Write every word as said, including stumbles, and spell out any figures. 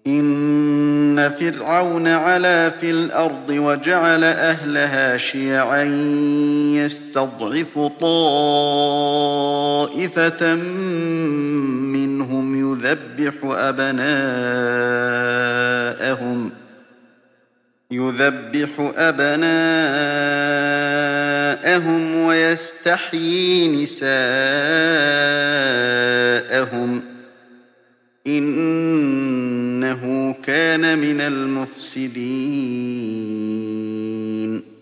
إِنَّ فِرْعَوْنَ عَلَا فِي الْأَرْضِ وَجَعَلَ أَهْلَهَا شِيَعًا يَسْتَضْعِفُ طَائِفَةً مِّنْهُمْ يُذَبِّحُ أَبْنَاءَهُمْ وَيَسْتَحْيِي نِسَاءَهُمْ ۚ إِنَّهُ كَانَ مِنَ الْمُفْسِدِينَ